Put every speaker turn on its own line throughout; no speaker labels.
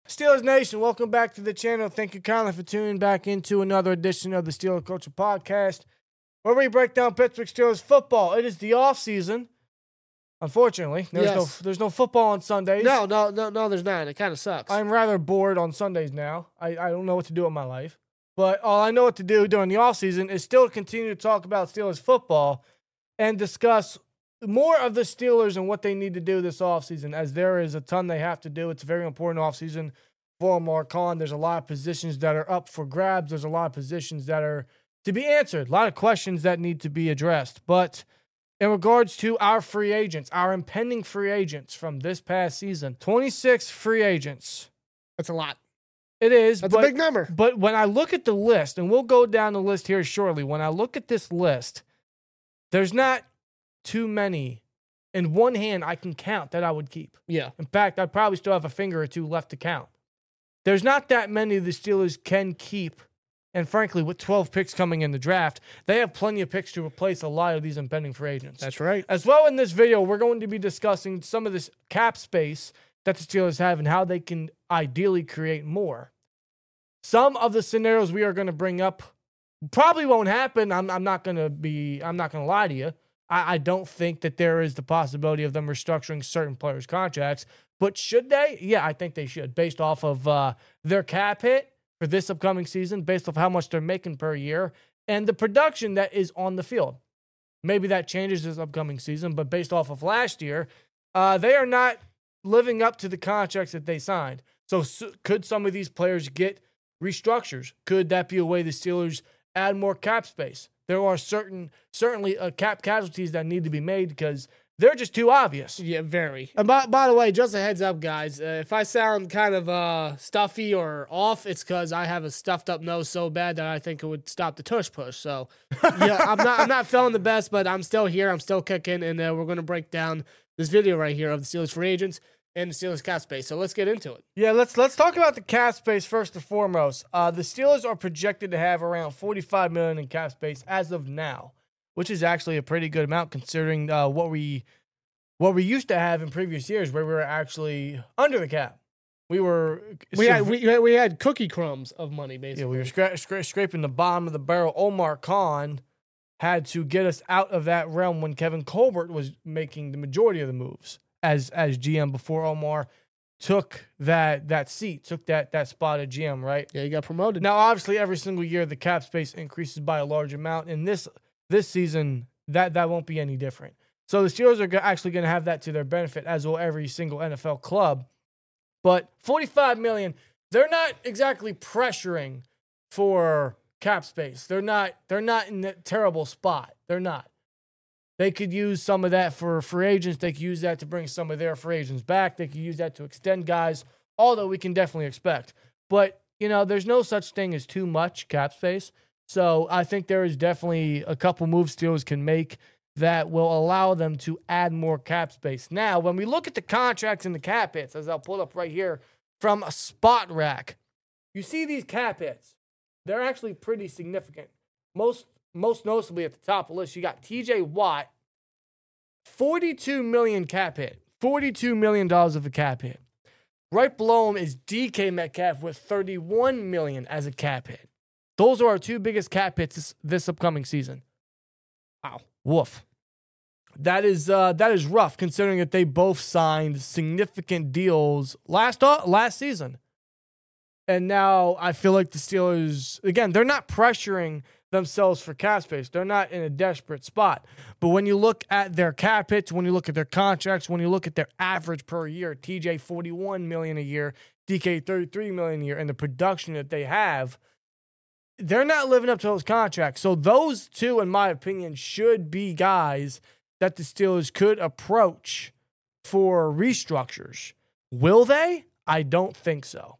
Steelers Nation, welcome back to the channel. Thank you kindly for tuning back into another edition of the Steelers Culture Podcast, where we break down Pittsburgh Steelers football. It is the off season. Unfortunately, there's no football on Sundays.
No, there's not. It kind of sucks.
I'm rather bored on Sundays now. I don't know what to do with my life. But all I know what to do during the off season is still continue to talk about Steelers football and discuss more of the Steelers and what they need to do this offseason, as there is a ton they have to do. It's a very important offseason for Omar Khan. There's a lot of positions that are up for grabs. There's a lot of positions that are to be answered. A lot of questions that need to be addressed. But in regards to our free agents, our impending free agents from this past season, 26 free agents.
That's a lot.
It is.
That's a big number.
But when I look at the list, and we'll go down the list here shortly, when I look at this list, there's not too many in one hand I can count that I would keep.
Yeah.
In fact, I probably still have a finger or two left to count. There's not that many the Steelers can keep. And frankly, with 12 picks coming in the draft, they have plenty of picks to replace a lot of these impending free agents.
That's right.
As well, in this video, we're going to be discussing some of this cap space that the Steelers have and how they can ideally create more. Some of the scenarios we are going to bring up probably won't happen. I'm not going to lie to you. I don't think that there is the possibility of them restructuring certain players' contracts. But should they? Yeah, I think they should, based off of their cap hit for this upcoming season, based off how much they're making per year, and the production that is on the field. Maybe that changes this upcoming season, but based off of last year, they are not living up to the contracts that they signed. So could some of these players get restructures? Could that be a way the Steelers add more cap space? There are certainly cap casualties that need to be made because they're just too obvious.
Yeah, very. And by the way, just a heads up, guys. If I sound kind of stuffy or off, it's because I have a stuffed up nose so bad that I think it would stop the tush push. So, yeah, I'm not feeling the best, but I'm still here. I'm still kicking, and we're going to break down this video right here of the Steelers free agents and the Steelers cap space. So let's get into it.
Yeah, let's talk about the cap space first and foremost. The Steelers are projected to have around $45 million in cap space as of now, which is actually a pretty good amount considering what we used to have in previous years, where we were actually under the cap. We
had cookie crumbs of money, basically.
Yeah, we were scraping the bottom of the barrel. Omar Khan had to get us out of that realm when Kevin Colbert was making the majority of the moves as GM before Omar took that seat, took that spot at GM, right?
Yeah, he got promoted.
Now, obviously, every single year the cap space increases by a large amount, and this season that won't be any different. So the Steelers are actually going to have that to their benefit, as will every single NFL club. But $45 million, they're not exactly pressuring for cap space. They're not in a terrible spot. They're not. They could use some of that for free agents. They could use that to bring some of their free agents back. They could use that to extend guys, although we can definitely expect. But, there's no such thing as too much cap space. So I think there is definitely a couple moves Steelers can make that will allow them to add more cap space. Now, when we look at the contracts and the cap hits, as I'll pull up right here from a Spot Rack, you see these cap hits. They're actually pretty significant. Most noticeably at the top of the list, you got TJ Watt, $42 million cap hit. $42 million of a cap hit. Right below him is DK Metcalf with $31 million as a cap hit. Those are our two biggest cap hits this upcoming season. Wow. Woof. That is rough considering that they both signed significant deals last season. And now I feel like the Steelers, again, they're not pressuring themselves for cap space. They're not in a desperate spot. But when you look at their cap hits, when you look at their contracts, when you look at their average per year, TJ $41 million a year, DK $33 million a year, and the production that they have, they're not living up to those contracts. So those two, in my opinion, should be guys that the Steelers could approach for restructures. Will they? I don't think so.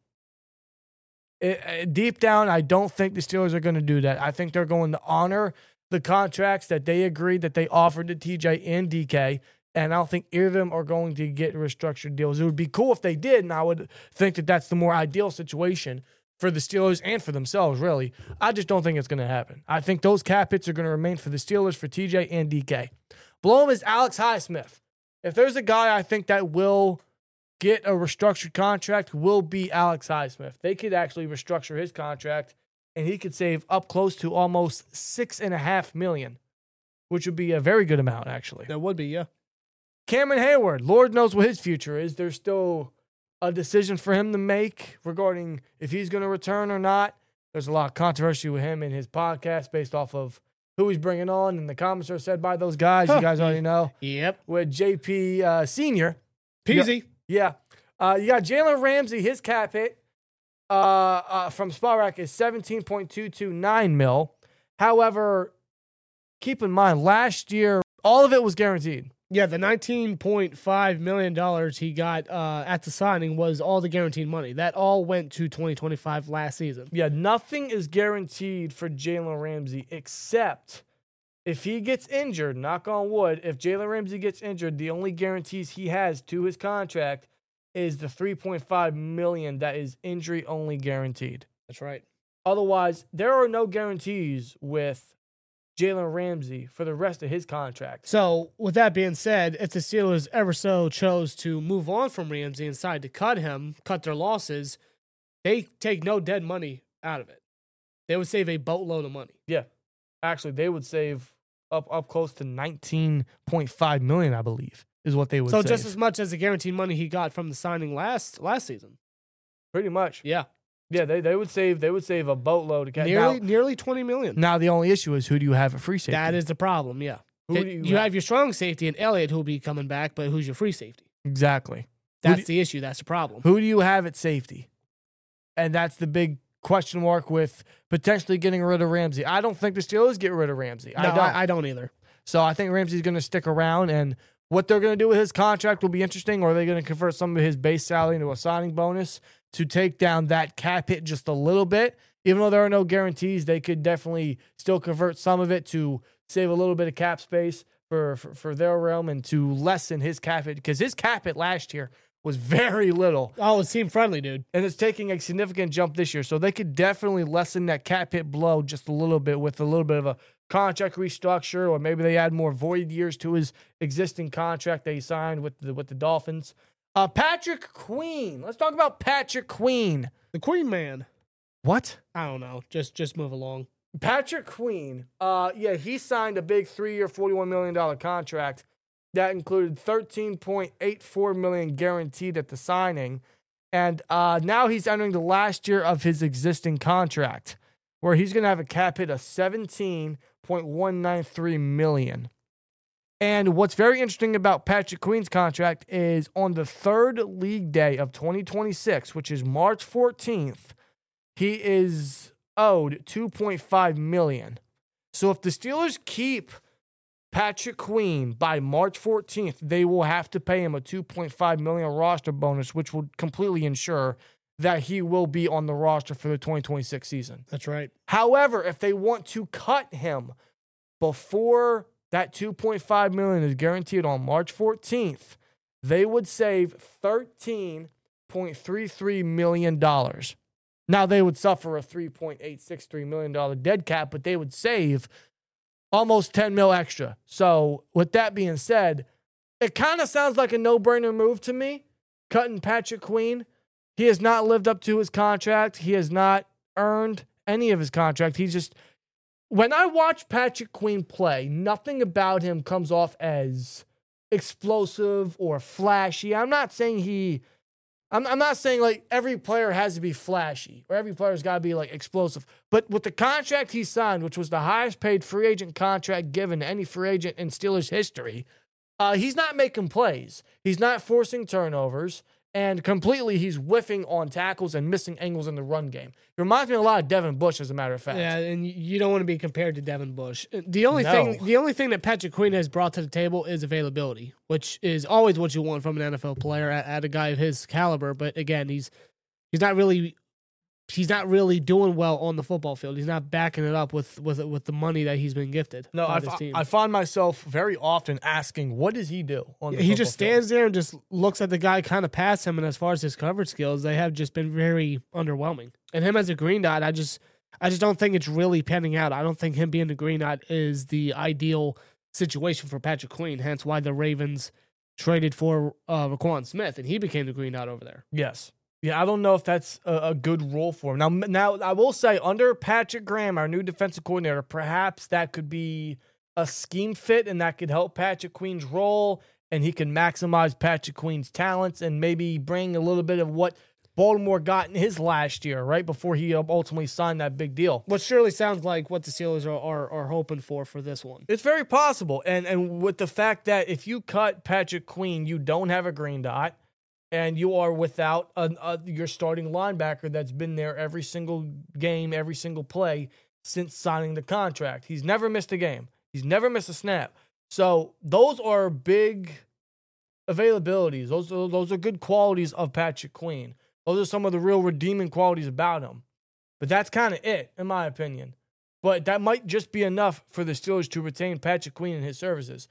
Deep down, I don't think the Steelers are going to do that. I think they're going to honor the contracts that they agreed that they offered to TJ and DK, and I don't think either of them are going to get restructured deals. It would be cool if they did, and I would think that that's the more ideal situation for the Steelers and for themselves, really. I just don't think it's going to happen. I think those cap hits are going to remain for the Steelers, for TJ and DK. Below him is Alex Highsmith. If there's a guy I think that will get a restructured contract will be Alex Highsmith. They could actually restructure his contract, and he could save up close to almost $6.5 million, which would be a very good amount, actually.
That would be, yeah.
Cameron Hayward, Lord knows what his future is. There's still a decision for him to make regarding if he's going to return or not. There's a lot of controversy with him and his podcast based off of who he's bringing on, and the comments are said by those guys. You guys already know.
Yep.
With JP Senior.
Peasy.
Yeah. You got Jalen Ramsey. His cap hit from Spotrac is $17.229 million. However, keep in mind, last year, all of it was guaranteed.
Yeah, the $19.5 million he got at the signing was all the guaranteed money. That all went to 2025 last season.
Yeah, nothing is guaranteed for Jalen Ramsey except if he gets injured, knock on wood, if Jalen Ramsey gets injured, the only guarantees he has to his contract is the $3.5 million that is injury-only guaranteed.
That's right.
Otherwise, there are no guarantees with Jalen Ramsey for the rest of his contract.
So, with that being said, if the Steelers ever so chose to move on from Ramsey and decide to cut their losses, they take no dead money out of it. They would save a boatload of money.
Yeah. Actually, they would save up close to $19.5 million, I believe, is what they would save.
So, just as much as the guaranteed money he got from the signing last season.
Pretty much.
Yeah.
Yeah, they would save a boatload of cash.
Nearly $20 million.
Now the only issue is who do you have at free safety?
That is the problem, yeah.
Who do
you have your strong safety and Elliott who will be coming back, but who's your free safety?
Exactly.
That's the issue. That's the problem.
Who do you have at safety? And that's the big question mark with potentially getting rid of Ramsey. I don't think the Steelers get rid of Ramsey.
No, I don't either.
So I think Ramsey's going to stick around, and what they're going to do with his contract will be interesting. Or are they going to convert some of his base salary into a signing bonus to take down that cap hit just a little bit? Even though there are no guarantees, they could definitely still convert some of it to save a little bit of cap space for their realm and to lessen his cap hit, because his cap hit last year was very little.
Oh, it's team friendly, dude.
And it's taking a significant jump this year. So they could definitely lessen that cap hit blow just a little bit with a little bit of a contract restructure, or maybe they add more void years to his existing contract that he signed with the Dolphins. Patrick Queen. Let's talk about Patrick Queen.
The Queen Man.
What?
I don't know. Just move along.
Patrick Queen. He signed a big 3-year, $41 million contract that included $13.84 million guaranteed at the signing. And now he's entering the last year of his existing contract, where he's going to have a cap hit of $17.193 million. And what's very interesting about Patrick Queen's contract is on the third league day of 2026, which is March 14th, he is owed $2.5 million. So if the Steelers keep Patrick Queen by March 14th, they will have to pay him a $2.5 million roster bonus, which will completely ensure that he will be on the roster for the 2026 season.
That's right.
However, if they want to cut him before that $2.5 million is guaranteed on March 14th, they would save $13.33 million. Now, they would suffer a $3.863 million dead cap, but they would save almost $10 million extra. So, with that being said, it kind of sounds like a no-brainer move to me, cutting Patrick Queen. He has not lived up to his contract. He has not earned any of his contract. He's just... When I watch Patrick Queen play, nothing about him comes off as explosive or flashy. I'm not saying like every player has to be flashy or every player's got to be like explosive. But with the contract he signed, which was the highest paid free agent contract given to any free agent in Steelers history, he's not making plays. He's not forcing turnovers. And completely, he's whiffing on tackles and missing angles in the run game. It reminds me a lot of Devin Bush, as a matter of fact.
Yeah, and you don't want to be compared to Devin Bush. The only thing that Patrick Queen has brought to the table is availability, which is always what you want from an NFL player at a guy of his caliber. But again, he's not really doing well on the football field. He's not backing it up with the money that he's been gifted.
No,
by this team.
I find myself very often asking, what does he do on the
He just
football
stands
field?
there and just looks at the guy kind of past him, and as far as his coverage skills, they have just been very underwhelming. And him as a green dot, I just don't think it's really panning out. I don't think him being the green dot is the ideal situation for Patrick Queen, hence why the Ravens traded for Raquan Smith, and he became the green dot over there.
Yes. Yeah, I don't know if that's a good role for him. Now, I will say, under Patrick Graham, our new defensive coordinator, perhaps that could be a scheme fit, and that could help Patrick Queen's role, and he can maximize Patrick Queen's talents and maybe bring a little bit of what Baltimore got in his last year, right before he ultimately signed that big deal.
What surely sounds like what the Steelers are hoping for this one.
It's very possible. And with the fact that if you cut Patrick Queen, you don't have a green dot, and you are without your starting linebacker that's been there every single game, every single play since signing the contract. He's never missed a game. He's never missed a snap. So those are big availabilities. Those are good qualities of Patrick Queen. Those are some of the real redeeming qualities about him. But that's kind of it, in my opinion. But that might just be enough for the Steelers to retain Patrick Queen and his services.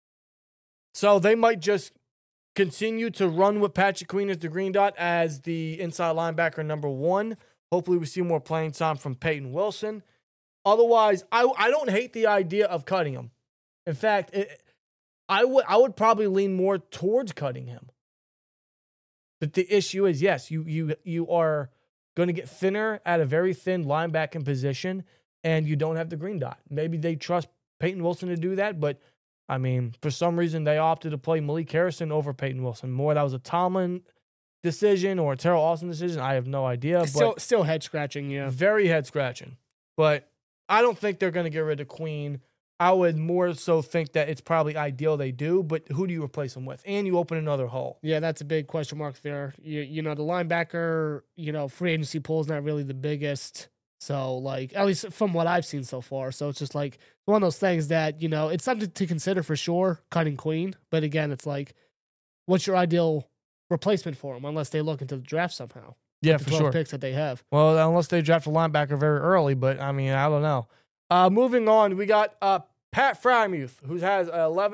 So they might just continue to run with Patrick Queen as the green dot as the inside linebacker number 1. Hopefully we see more playing time from Peyton Wilson. Otherwise, I don't hate the idea of cutting him. In fact, I would probably lean more towards cutting him. But the issue is, yes, you are going to get thinner at a very thin linebacking position, and you don't have the green dot. Maybe they trust Peyton Wilson to do that, but I mean, for some reason, they opted to play Malik Harrison over Peyton Wilson. More that was a Tomlin decision or a Terrell Austin decision. I have no idea.
Still head scratching, yeah.
Very head scratching. But I don't think they're going to get rid of Queen. I would more so think that it's probably ideal they do, but who do you replace him with? And you open another hole.
Yeah, that's a big question mark there. You know, the linebacker, free agency pool is not really the biggest. So, like, at least from what I've seen so far. So it's just like one of those things that, it's something to consider for sure, cutting Queen. But again, it's like, what's your ideal replacement for him unless they look into the draft somehow?
Yeah, for sure.
Picks that they have.
Well, unless they draft a linebacker very early, but I mean, I don't know. Moving on, we got Pat Freiermuth, who has an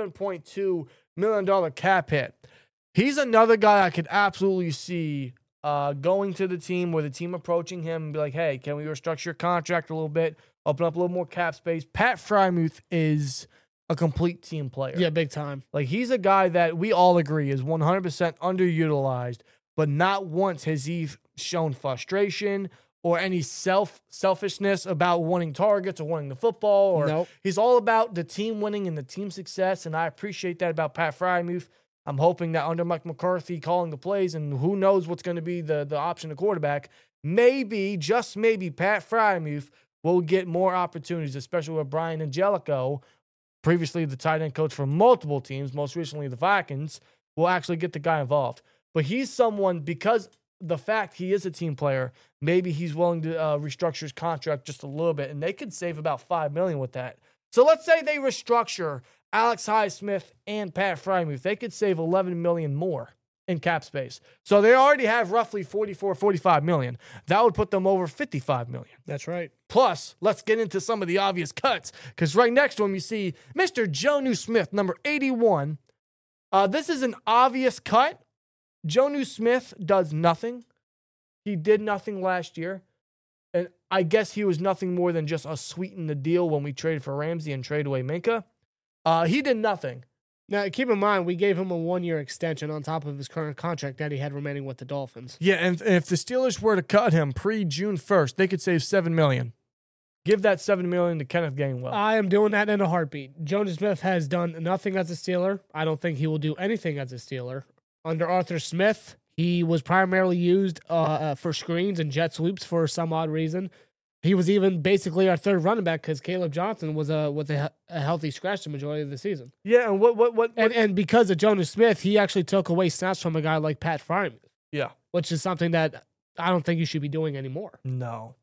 $11.2 million cap hit. He's another guy I could absolutely see going to the team or the team approaching him and be like, hey, can we restructure your contract a little bit, open up a little more cap space? Pat Freiermuth is a complete team player.
Yeah, big time.
Like, he's a guy that we all agree is 100% underutilized, but not once has he shown frustration or any selfishness about wanting targets or wanting the football. Or
Nope.
He's all about the team winning and the team success, and I appreciate that about Pat Freiermuth. I'm hoping that under Mike McCarthy calling the plays, and who knows what's going to be the option of quarterback, maybe, just maybe, Pat Freiermuth will get more opportunities, especially with Brian Angelico, previously the tight end coach for multiple teams, most recently the Vikings, will actually get the guy involved. But he's someone, because the fact he is a team player, maybe he's willing to restructure his contract just a little bit, and they could save about $5 million with that. So let's say they restructure Alex Highsmith and Pat Freiermuth. They could save $11 million more in cap space. So they already have roughly $45 million. That would put them over $55 million.
That's right.
Plus, let's get into some of the obvious cuts, because right next to him you see Mr. Jonnu Smith, number 81. This is an obvious cut. Jonnu Smith does nothing. He did nothing last year. And I guess he was nothing more than just a sweeten the deal when we traded for Ramsey and traded away Minka. He did nothing.
Now, keep in mind, we gave him a 1-year extension on top of his current contract that he had remaining with the Dolphins.
Yeah, and if the Steelers were to cut him pre-June 1st, they could save $7 million. Give that $7 million to Kenneth Gainwell.
I am doing that in a heartbeat. Jonnu Smith has done nothing as a Steeler. I don't think he will do anything as a Steeler. Under Arthur Smith, he was primarily used for screens and jet sweeps for some odd reason. He was even basically our third running back because Caleb Johnson was a healthy scratch the majority of the season.
Yeah, and what?
And because of Jonnu Smith, he actually took away snaps from a guy like Pat Freiermuth.
Yeah,
which is something that I don't think you should be doing anymore.
No.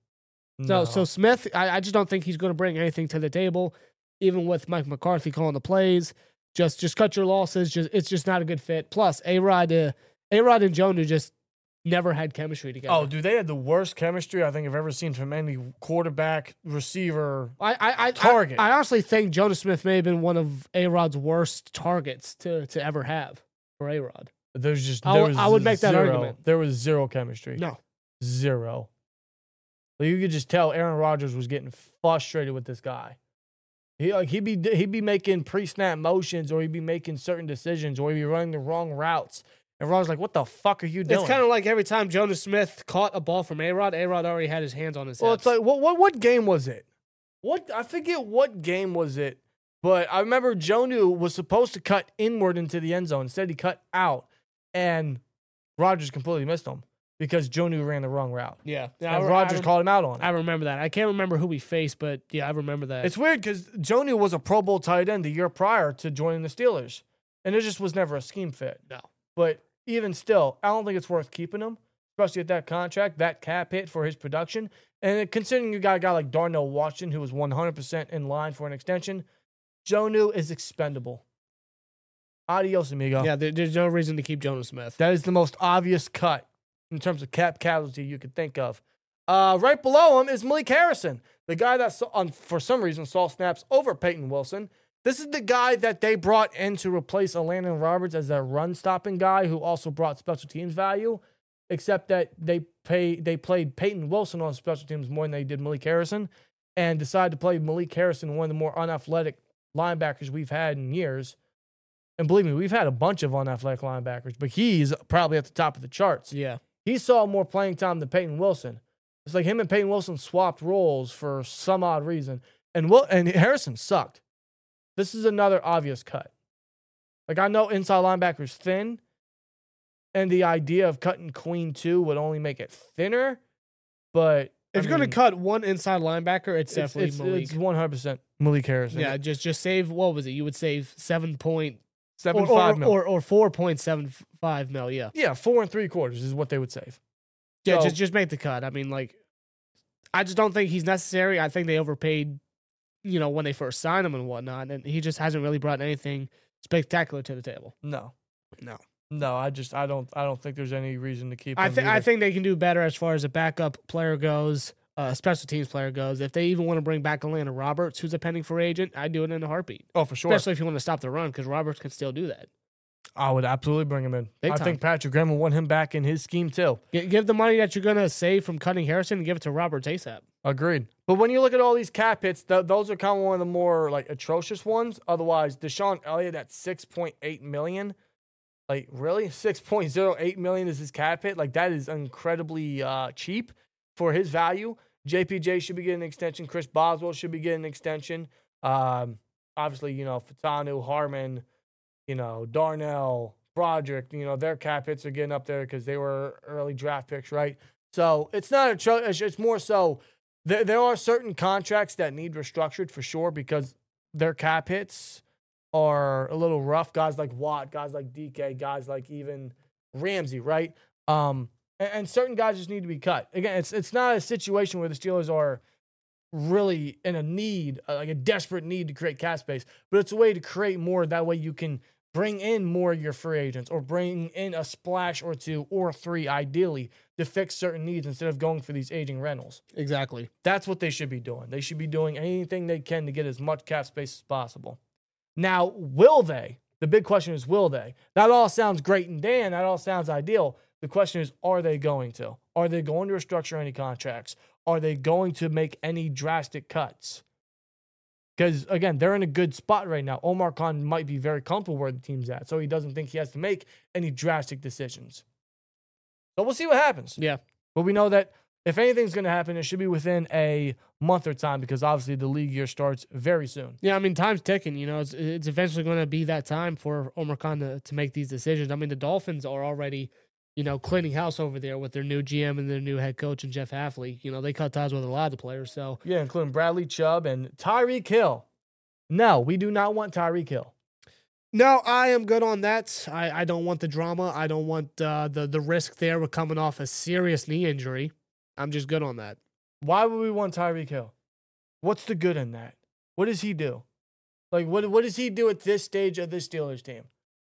So Smith, I just don't think he's going to bring anything to the table, even with Mike McCarthy calling the plays. Just cut your losses. It's just not a good fit. Plus, A-Rod and Jonnu just never had chemistry together.
Oh, dude, they had the worst chemistry I think I've ever seen from any quarterback, receiver, target.
I honestly think Jonnu Smith may have been one of A-Rod's worst targets to ever have for A-Rod.
I would make that argument. There was zero chemistry.
No.
Zero. You could just tell Aaron Rodgers was getting frustrated with this guy. He'd be making pre-snap motions, or he'd be making certain decisions, or he'd be running the wrong routes. And Ron's like, "What the fuck are you doing?"
It's kind of like every time Jonas Smith caught a ball from A-Rod already had his hands on his
Well,
hips.
it's like, what game was it? I forget what game was it, but I remember Jonnu was supposed to cut inward into the end zone. Instead, he cut out, and Rodgers completely missed him because Jonnu ran the wrong route.
Yeah.
And Rodgers called him out on it.
I remember that. I can't remember who we faced, but yeah, I remember that.
It's weird because Jonnu was a Pro Bowl tight end the year prior to joining the Steelers, and it just was never a scheme fit.
No.
But even still, I don't think it's worth keeping him, especially at that contract, that cap hit for his production. And considering you got a guy like Darnell Washington, who was 100% in line for an extension, Jonnu is expendable. Adios, amigo.
Yeah, there's no reason to keep Jonas Smith.
That is the most obvious cut in terms of cap casualty you could think of. Right below him is Malik Harrison, the guy that for some reason saw snaps over Peyton Wilson. This is the guy that they brought in to replace Landon Roberts as a run-stopping guy who also brought special teams value, except that they played Peyton Wilson on special teams more than they did Malik Harrison, and decided to play Malik Harrison, one of the more unathletic linebackers we've had in years. And believe me, we've had a bunch of unathletic linebackers, but he's probably at the top of the charts.
Yeah.
He saw more playing time than Peyton Wilson. It's like him and Peyton Wilson swapped roles for some odd reason. And Harrison sucked. This is another obvious cut. Like, I know inside linebacker's thin, and the idea of cutting Queen 2 would only make it thinner, but
If you're going to cut one inside linebacker, it's definitely Malik.
It's 100% Malik Harrison.
Yeah, just save, what was it? You would save
7.75 mil.
Or 4.75 mil, yeah.
Yeah, 4 3/4 is what they would save.
Yeah,
So-
just make the cut. I mean, like, I just don't think he's necessary. I think they overpaid, when they first signed him and whatnot, and he just hasn't really brought anything spectacular to the table.
No.
No.
I don't think there's any reason to keep him.
I think they can do better as far as a backup player goes, special teams player goes. If they even want to bring back Landon Roberts, who's a pending free agent, I'd do it in a heartbeat.
Oh, for sure.
Especially if you want to stop the run, because Roberts can still do that.
I would absolutely bring him in.
Big
I
time.
think Patrick Graham will want him back in his scheme too.
Give the money that you're going to save from cutting Harrison and give it to Roberts ASAP.
Agreed. But when you look at all these cap hits, those are kind of one of the more like atrocious ones. Otherwise, Deshaun Elliott at $6.8 million. Like, really? $6.08 million is his cap hit? Like, that is incredibly cheap for his value. JPJ should be getting an extension. Chris Boswell should be getting an extension. Obviously, Fatanu, Harmon, Darnell, Broderick, their cap hits are getting up there because they were early draft picks, right? So it's not it's more so there are certain contracts that need restructured for sure because their cap hits are a little rough. Guys like Watt, guys like DK, guys like even Ramsey, right? And certain guys just need to be cut. Again, it's not a situation where the Steelers are really in a need, like a desperate need to create cap space, but it's a way to create more. That way you can bring in more of your free agents or bring in a splash or two or three, ideally, to fix certain needs instead of going for these aging rentals.
Exactly.
That's what they should be doing. They should be doing anything they can to get as much cap space as possible. Now, will they? The big question is, will they? That all sounds great and Dan. That all sounds ideal. The question is, are they going to? Are they going to restructure any contracts? Are they going to make any drastic cuts? Because, again, they're in a good spot right now. Omar Khan might be very comfortable where the team's at, so he doesn't think he has to make any drastic decisions. So we'll see what happens.
Yeah.
But we know that if anything's going to happen, it should be within a month or time because, obviously, the league year starts very soon.
Yeah, I mean, time's ticking. It's eventually going to be that time for Omar Khan to make these decisions. I mean, the Dolphins are already, cleaning house over there with their new GM and their new head coach and Jeff Hafley. They cut ties with a lot of the players. So
yeah, including Bradley Chubb and Tyreek Hill. No, we do not want Tyreek Hill.
No, I am good on that. I don't want the drama. I don't want the risk there with coming off a serious knee injury. I'm just good on that.
Why would we want Tyreek Hill? What's the good in that? What does he do? Like, what does he do at this stage of this Steelers team?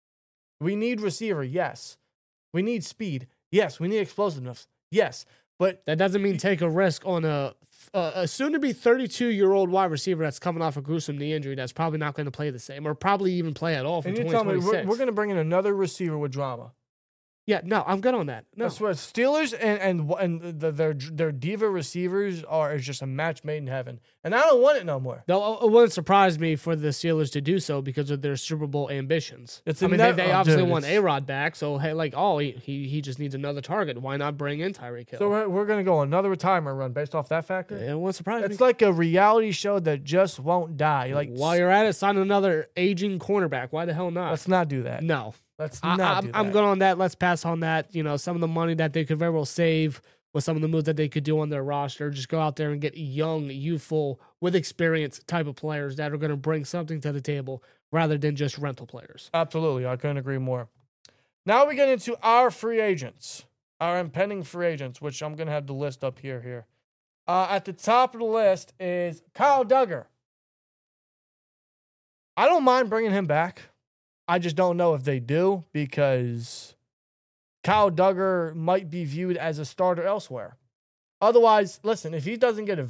We need receiver, yes. We need speed, yes. We need explosiveness, yes. But
that doesn't mean take a risk on a soon-to-be 32-year-old wide receiver that's coming off a gruesome knee injury that's probably not going to play the same or probably even play at all for
and you tell me
2026.
we're going to bring in another receiver with drama.
Yeah, no, I'm good on that. No.
I swear, Steelers and their diva receivers is just a match made in heaven, and I don't want it no more.
Though it wouldn't surprise me for the Steelers to do so because of their Super Bowl ambitions.
It's
I mean, they obviously want
it's-
A-Rod back, so hey, like, he just needs another target. Why not bring in Tyreek Hill?
So we're gonna go on another retirement run based off that factor.
It won't surprise me.
It's like a reality show that just won't die. Like
While you're at it, sign another aging cornerback. Why the hell not?
let's not do that.
No.
Let's not do that.
I'm good on that. Let's pass on that. You know, some of the money that they could very well save with some of the moves that they could do on their roster. Just go out there and get young, youthful, with experience type of players that are going to bring something to the table rather than just rental players.
Absolutely, I couldn't agree more. Now we get into our free agents, our impending free agents, which I'm gonna have the list up here. At the top of the list is Kyle Duggar. I don't mind bringing him back. I just don't know if they do because Kyle Duggar might be viewed as a starter elsewhere. Otherwise, listen, if he doesn't get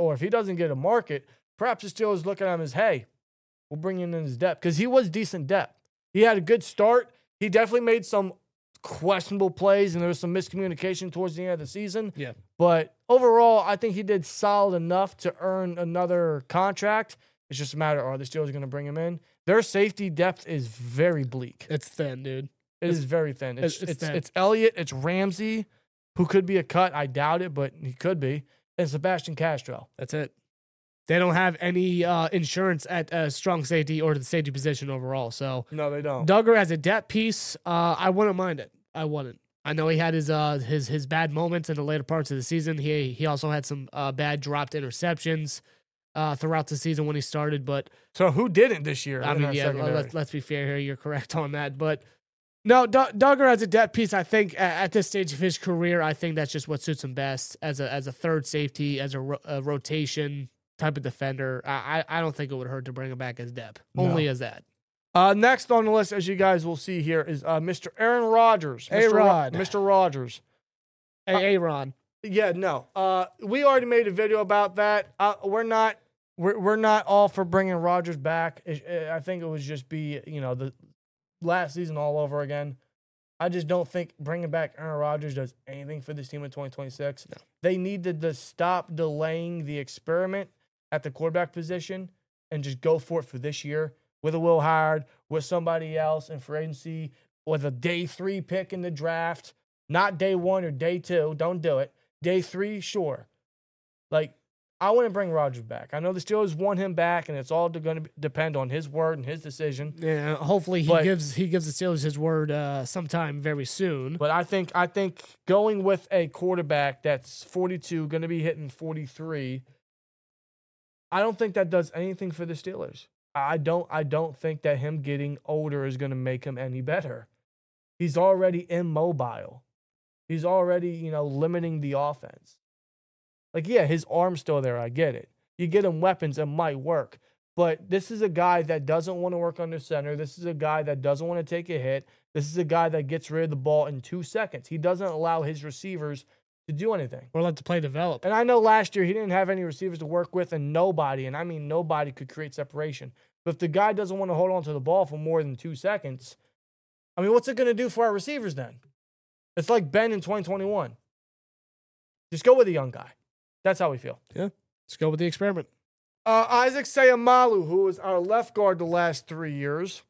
a market, perhaps the Steelers look at him as, hey, we'll bring him in his depth because he was decent depth. He had a good start. He definitely made some questionable plays, and there was some miscommunication towards the end of the season.
Yeah.
But overall, I think he did solid enough to earn another contract. It's just a matter of, are the Steelers going to bring him in? Their safety depth is very bleak.
It's thin, dude.
It is very thin.
it's thin.
It's Elliott, it's Ramsey, who could be a cut. I doubt it, but he could be. And Sebastian Castro.
That's it. They don't have any insurance at strong safety or the safety position overall. So
No, they don't.
Duggar as a depth piece, I wouldn't mind it. I wouldn't. I know he had his bad moments in the later parts of the season. He also had some bad dropped interceptions throughout the season when he started. But
So who didn't this year?
I
in
mean,
our
yeah,
secondary?
let's be fair here. You're correct on that. But no, Duggar as a depth piece, I think at this stage of his career, I think that's just what suits him best as a third safety, as a rotation type of defender. I don't think it would hurt to bring him back as depth.
No.
Only as that.
Next on the list, as you guys will see here, is Mr. Aaron Rodgers.
A-Rod.
Mr. Rodgers.
Hey, Aaron.
Yeah, no. We already made a video about that. We're not all for bringing Rodgers back. I think it would just be, the last season all over again. I just don't think bringing back Aaron Rodgers does anything for this team in 2026.
No.
They needed to stop delaying the experiment at the quarterback position and just go for it for this year with a Will Howard, with somebody else in free agency, with a day 3 pick in the draft, not day 1 or day 2. Don't do it. Day 3, sure. Like, I want to bring Rodgers back. I know the Steelers want him back, and it's all going to depend on his word and his decision.
Yeah, hopefully he gives the Steelers his word sometime very soon.
But I think going with a quarterback that's 42, going to be hitting 43, I don't think that does anything for the Steelers. I don't think that him getting older is going to make him any better. He's already immobile. He's already, limiting the offense. Like, yeah, his arm's still there. I get it. You get him weapons, it might work. But this is a guy that doesn't want to work under center. This is a guy that doesn't want to take a hit. This is a guy that gets rid of the ball in 2 seconds. He doesn't allow his receivers to do anything.
Or let the play develop.
And I know last year he didn't have any receivers to work with, and nobody, and I mean nobody, could create separation. But if the guy doesn't want to hold on to the ball for more than 2 seconds, I mean, what's it going to do for our receivers then? It's like Ben in 2021. Just go with a young guy. That's how we feel.
Yeah. Let's go with the experiment.
Isaac Sayamalu, who was our left guard the last 3 years.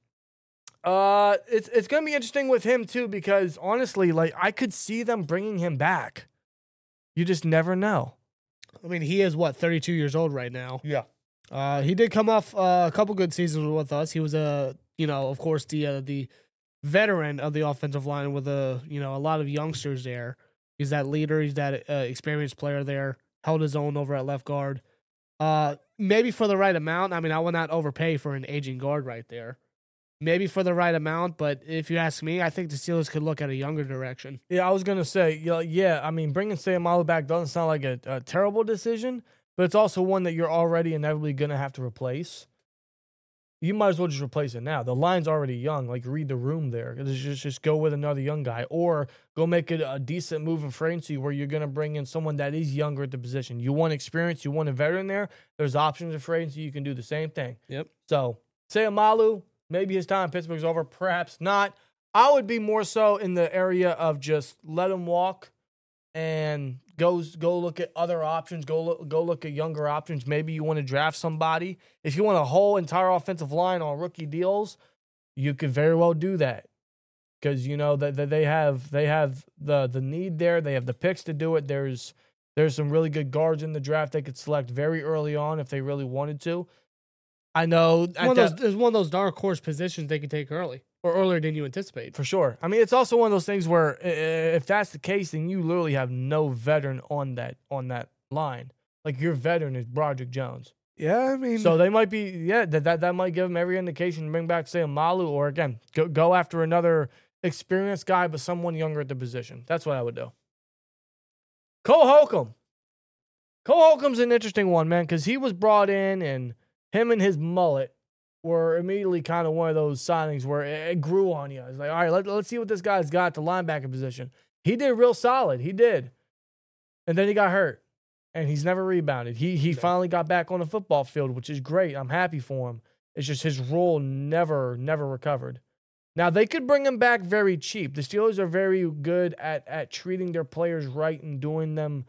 It's going to be interesting with him too, because honestly, like, I could see them bringing him back. You just never know.
I mean, he is 32 years old right now.
Yeah.
He did come off a couple good seasons with us. He was of course, the veteran of the offensive line with a lot of youngsters there. He's that leader. He's that experienced player there. Held his own over at left guard. Maybe for the right amount. I mean, I would not overpay for an aging guard right there. Maybe for the right amount, but if you ask me, I think the Steelers could look at a younger direction.
Yeah, I was going to say, yeah, I mean, bringing Sayamalu back doesn't sound like a terrible decision, but it's also one that you're already inevitably going to have to replace. You might as well just replace it now. The line's already young. Like, read the room there. Just go with another young guy, or go make it a decent move in free agency where you're going to bring in someone that is younger at the position. You want experience. You want a veteran there. There's options in free agency. You can do the same thing.
Yep.
So, Sayamalu, maybe his time in Pittsburgh's over. Perhaps not. I would be more so in the area of just let him walk and go look at other options. Go look at younger options. Maybe you want to draft somebody. If you want a whole entire offensive line on rookie deals, you could very well do that because you know that they have the need there. They have the picks to do it. There's some really good guards in the draft they could select very early on if they really wanted to. I know
there's one of those dark horse positions they could take early. Or earlier than you anticipate.
For sure. I mean, it's also one of those things where if that's the case, then you literally have no veteran on that line. Like your veteran is Broderick Jones.
Yeah, I mean.
So they might be, that might give them every indication to bring back, say, a Malu, or again, go after another experienced guy, but someone younger at the position. That's what I would do. Cole Holcomb. Cole Holcomb's an interesting one, man, because he was brought in and him and his mullet were immediately kind of one of those signings where it grew on you. It's like, all right, let's see what this guy's got at the linebacker position. He did real solid. He did. And then he got hurt, and he's never rebounded. He finally got back on the football field, which is great. I'm happy for him. It's just his role never recovered. Now, they could bring him back very cheap. The Steelers are very good at treating their players right and doing them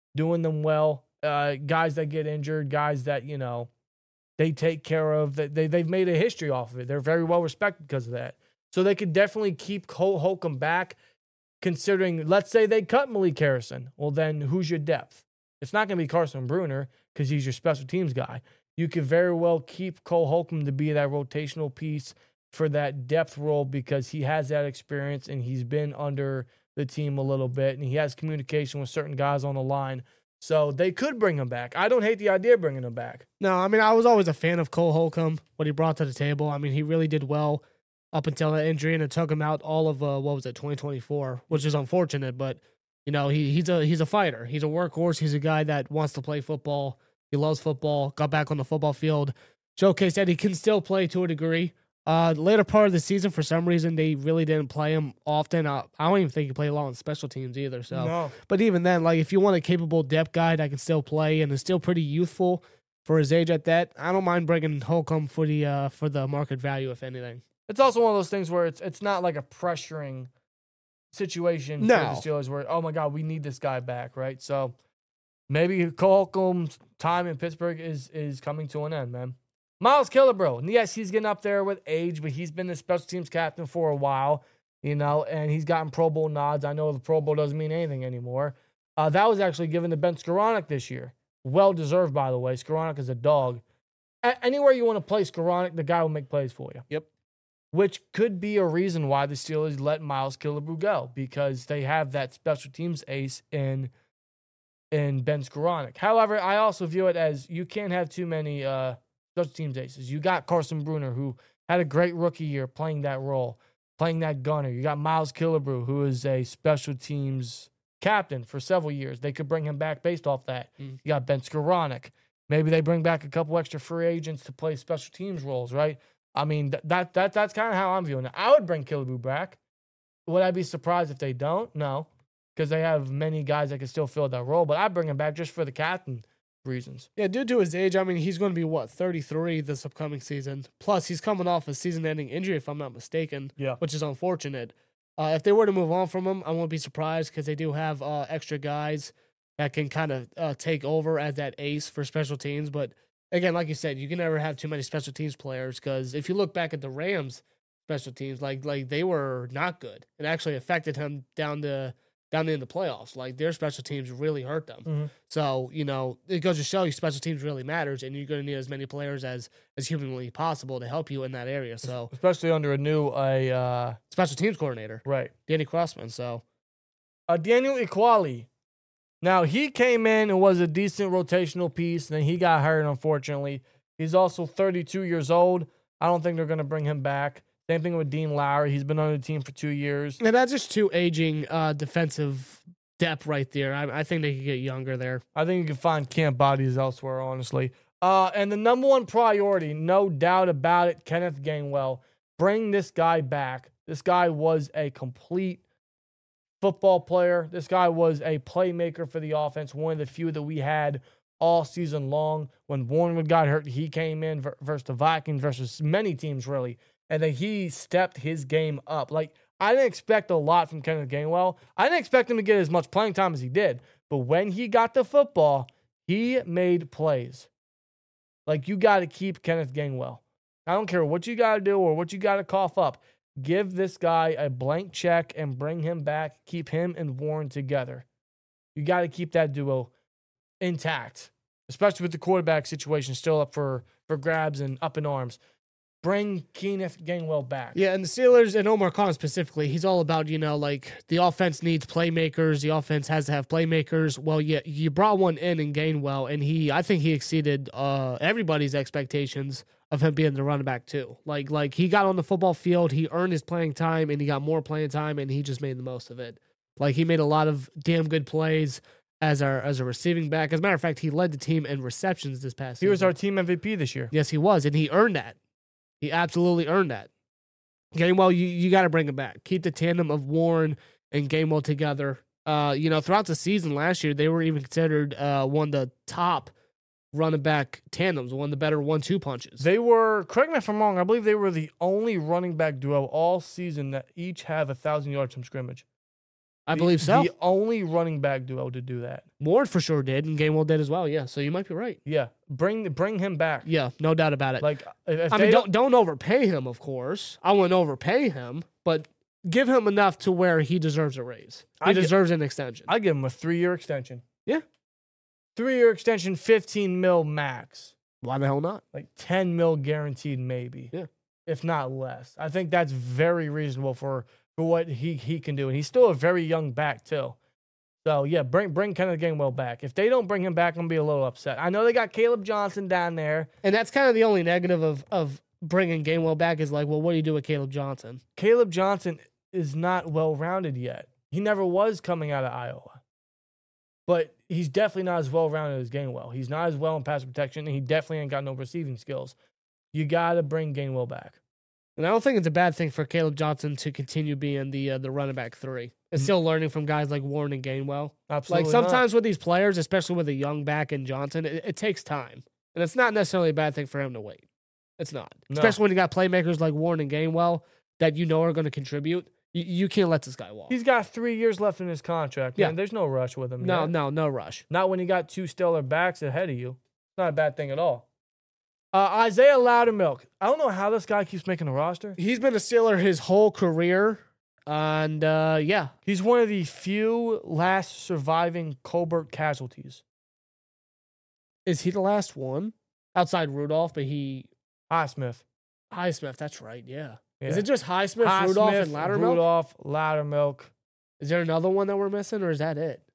well. Guys that get injured, guys that, you know, they take care of, that they've made a history off of it. They're very well respected because of that. So they could definitely keep Cole Holcomb back, considering, let's say they cut Malik Harrison. Well, then who's your depth? It's not going to be Carson Bruner because he's your special teams guy. You could very well keep Cole Holcomb to be that rotational piece for that depth role because he has that experience and he's been under the team a little bit and he has communication with certain guys on the line. So they could bring him back. I don't hate the idea of bringing him back.
No, I mean, I was always a fan of Cole Holcomb, what he brought to the table. I mean, he really did well up until that injury, and it took him out all of, 2024, which is unfortunate. But, you know, he's a fighter. He's a workhorse. He's a guy that wants to play football. He loves football, got back on the football field, showcased that he can still play to a degree. Later part of the season, for some reason, they really didn't play him often. I don't even think he played a lot on special teams either. So,
no.
But even then, like if you want a capable depth guy that can still play and is still pretty youthful for his age at that, I don't mind bringing Holcomb for the market value, if anything.
It's also one of those things where it's not like a pressuring situation for the Steelers where, oh my God, we need this guy back, right? So maybe Cole Holcomb's time in Pittsburgh is coming to an end, man. Miles Killebrew, yes, he's getting up there with age, but he's been the special teams captain for a while, you know, and he's gotten Pro Bowl nods. I know the Pro Bowl doesn't mean anything anymore. That was actually given to Ben Skowronek this year. Well-deserved, by the way. Skowronek is a dog. Anywhere you want to play Skowronek, the guy will make plays for you.
Yep.
Which could be a reason why the Steelers let Miles Killebrew go, because they have that special teams ace in Ben Skowronek. However, I also view it as you can't have too many special teams aces. You got Carson Bruner, who had a great rookie year playing that role, playing that gunner. You got Miles Killebrew, who is a special teams captain for several years. They could bring him back based off that. You got Ben Skowronek. Maybe they bring back a couple extra free agents to play special teams roles, right? I mean, that's kind of how I'm viewing it. I would bring Killebrew back. Would I be surprised if they don't? No, because they have many guys that can still fill that role. But I'd bring him back just for the captain reasons.
Yeah, due to his age, I mean, he's going to be, 33 this upcoming season. Plus, he's coming off a season-ending injury, if I'm not mistaken, which is unfortunate. If they were to move on from him, I won't be surprised because they do have extra guys that can kind of take over as that ace for special teams. But, again, like you said, you can never have too many special teams players because if you look back at the Rams' special teams, like they were not good. It actually affected him down in the playoffs. Like, their special teams really hurt them.
Mm-hmm.
So, you know, it goes to show you special teams really matters, and you're going to need as many players as humanly possible to help you in that area. So,
especially under a new
special teams coordinator.
Right.
Danny Crossman. So,
Daniel Ekuale. Now, he came in and was a decent rotational piece, and then he got hurt, unfortunately. He's also 32 years old. I don't think they're going to bring him back. Same thing with Dean Lowry. He's been on the team for 2 years.
And that's just too aging defensive depth right there. I think they could get younger there.
I think you can find camp bodies elsewhere, honestly. And the number one priority, no doubt about it, Kenneth Gainwell. Bring this guy back. This guy was a complete football player. This guy was a playmaker for the offense, one of the few that we had all season long. When Warren got hurt, he came in versus the Vikings, versus many teams, really. And then he stepped his game up. Like, I didn't expect a lot from Kenneth Gainwell. I didn't expect him to get as much playing time as he did. But when he got the football, he made plays. Like, you got to keep Kenneth Gainwell. I don't care what you got to do or what you got to cough up. Give this guy a blank check and bring him back. Keep him and Warren together. You got to keep that duo intact, especially with the quarterback situation still up for grabs and up in arms. Bring Kenneth Gainwell back.
Yeah, and the Steelers and Omar Khan specifically, he's all about, like the offense needs playmakers. The offense has to have playmakers. Well, yeah, you brought one in Gainwell, and I think he exceeded everybody's expectations of him being the running back too. Like he got on the football field, he earned his playing time, and he got more playing time, and he just made the most of it. Like, he made a lot of damn good plays as a receiving back. As a matter of fact, he led the team in receptions this past season.
He was our team MVP this year.
Yes, he was, and he earned that. He absolutely earned that. Gainwell, you got to bring him back. Keep the tandem of Warren and Gainwell together. Throughout the season last year, they were even considered one of the top running back tandems, one of the better 1-2 punches.
They were, correct me if I'm wrong, I believe they were the only running back duo all season that each have 1,000 yards from scrimmage.
I believe so.
The only running back duo to do that.
Warren for sure did, and Gainwell did as well. Yeah, so you might be right.
Yeah, bring him back.
Yeah, no doubt about it.
Like,
don't overpay him, of course. I wouldn't overpay him, but give him enough to where he deserves a raise. He deserves an extension.
I give him a 3-year extension.
Yeah,
3-year extension, $15 million max.
Why the hell not?
Like $10 million guaranteed, maybe.
Yeah,
if not less. I think that's very reasonable for what he can do. And he's still a very young back, too. So, yeah, bring Kenneth Gainwell back. If they don't bring him back, I'm going to be a little upset. I know they got Caleb Johnson down there.
And that's kind of the only negative of bringing Gainwell back is like, well, what do you do with Caleb Johnson?
Caleb Johnson is not well-rounded yet. He never was coming out of Iowa. But he's definitely not as well-rounded as Gainwell. He's not as well in pass protection, and he definitely ain't got no receiving skills. You got to bring Gainwell back.
And I don't think it's a bad thing for Caleb Johnson to continue being the running back 3. And still learning from guys like Warren and Gainwell.
Absolutely.
Like, sometimes with these players, especially with a young back in Johnson, it takes time. And it's not necessarily a bad thing for him to wait. It's not. No. Especially when you got playmakers like Warren and Gainwell that you know are going to contribute. You can't let this guy walk.
He's got 3 years left in his contract. Man. There's no rush with him.
No rush.
Not when you got 2 stellar backs ahead of you. It's not a bad thing at all. Isaiah Loudermilk. I don't know how this guy keeps making the roster.
He's been a Steeler his whole career. And, yeah.
He's one of the few last surviving Colbert casualties.
Is he the last one? Outside Rudolph, but
Highsmith,
that's right, yeah. Is it just Highsmith, Rudolph, and Loudermilk?
Rudolph, Loudermilk.
Is there another one that we're missing, or is that it?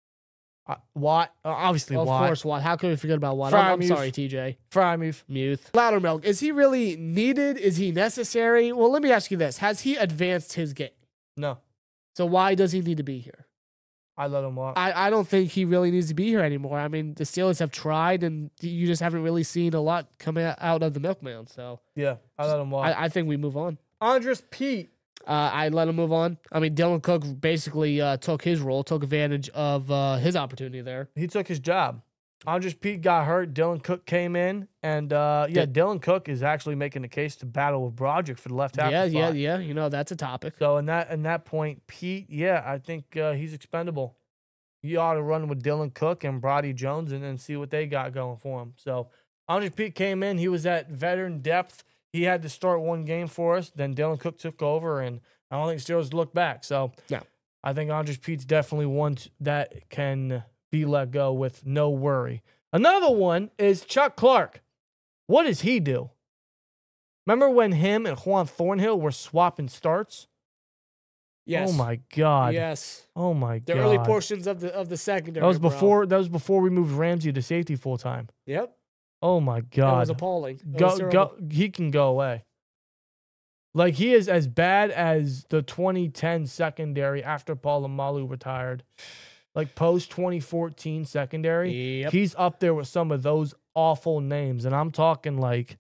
Watt. Obviously, Watt.
Of course, Watt. How could we forget about Watt? I'm sorry, TJ.
Freiermuth.
Loudermilk. Is he really needed? Is he necessary? Well, let me ask you this. Has he advanced his game?
No.
So why does he need to be here?
I let him walk.
I don't think he really needs to be here anymore. I mean, the Steelers have tried, and you just haven't really seen a lot coming out of the milkman. So
yeah, I let him walk.
I think we move on.
Andres Pete.
I let him move on. I mean, Dylan Cook basically took his role, took advantage of his opportunity there.
He took his job. Andres Pete got hurt. Dylan Cook came in, and Dylan Cook is actually making the case to battle with Broderick for the left tackle spot.
Yeah. You know, that's a topic.
So in that point, Pete, I think he's expendable. You ought to run with Dylan Cook and Brody Jones and then see what they got going for him. So Andres Pete came in. He was at veteran depth. He had to start one game for us. Then Dylan Cook took over, and I don't think Steelers look back. So
yeah.
I think Andres Pete's definitely one that can be let go with no worry. Another one is Chuck Clark. What does he do? Remember when him and Juan Thornhill were swapping starts?
Yes.
Oh my God.
Yes.
Oh my God.
The early portions of the secondary.
That was before we moved Ramsey to safety full time.
Yep.
Oh my God.
That was appalling.
He can go away. Like, he is as bad as the 2010 secondary after Polamalu retired. Like, post 2014 secondary.
Yep.
He's up there with some of those awful names. And I'm talking like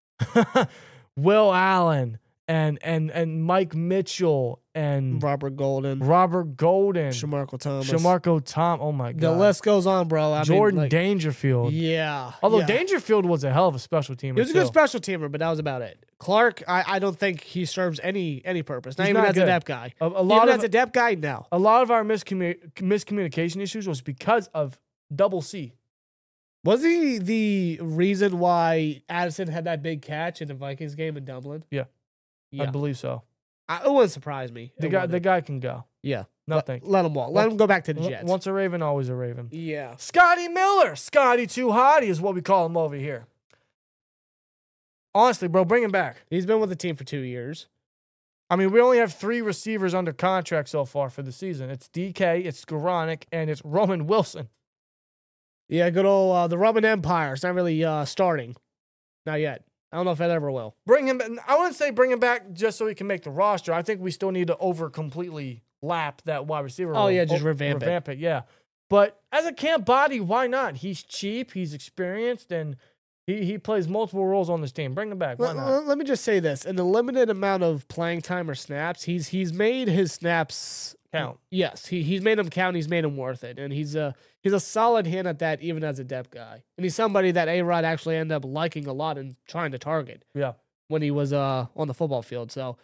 Will Allen and Mike Mitchell and
Robert Golden,
Shamarko Thomas. Oh my God.
The list goes on, bro.
Jordan Dangerfield.
Yeah.
Although Dangerfield was a hell of a special teamer.
He was a good special teamer, but that was about it. Clark, I don't think he serves any purpose. Not
He's
even
not
as
good.
a depth guy.
A lot
Even
of
as a depth guy, no.
a lot of our miscommunication issues was because of double C.
Was he the reason why Addison had that big catch in the Vikings game in Dublin?
Yeah. I
Yeah.
believe so.
It wouldn't surprise me.
The
It wouldn't.
guy can go.
Yeah.
Nothing.
Let him walk. Let him go back to the Jets.
Once a Raven, always a Raven.
Yeah.
Scotty Miller. Scotty Too Hottie is what we call him over here. Honestly, bro, bring him back.
He's been with the team for 2 years.
I mean, we only have 3 receivers under contract so far for the season. It's DK, it's Skoranek, and it's Roman Wilson.
Yeah, good old the Roman Empire. It's not really starting. Not yet. I don't know if it ever will.
Bring him. I wouldn't say bring him back just so he can make the roster. I think we still need to completely lap that wide receiver.
Oh,
role.
yeah, just revamp it.
Revamp it, yeah. But as a camp body, why not? He's cheap, he's experienced, and he plays multiple roles on this team. Bring him back. Why not?
Let me just say this: in the limited amount of playing time or snaps, he's made his snaps
Count.
Yes, he's made them count. He's made them worth it, and he's a solid hand at that, even as a depth guy. And he's somebody that A-Rod actually ended up liking a lot and trying to target.
Yeah.
When he was on the football field. So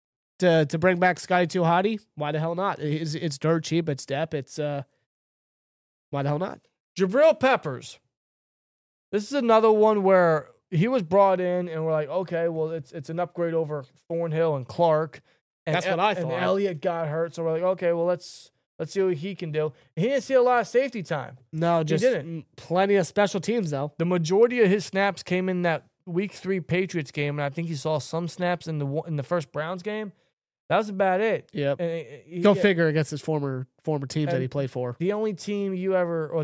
to bring back Scotty Too Hottie, why the hell not? It's dirt cheap. It's depth. It's why the hell not?
Jabril Peppers. This is another one where he was brought in, and we're like, okay, well, it's an upgrade over Thornhill and Clark. And
That's what I thought.
And Elliott got hurt, so we're like, okay, well, let's see what he can do. He didn't see a lot of safety time.
No, just
didn't.
Plenty of special teams though.
The majority of his snaps came in that Week 3 Patriots game, and I think he saw some snaps in the first Browns game. That was about it.
Yep.
And
Go figure against his former teams that
And
he played for.
The only time you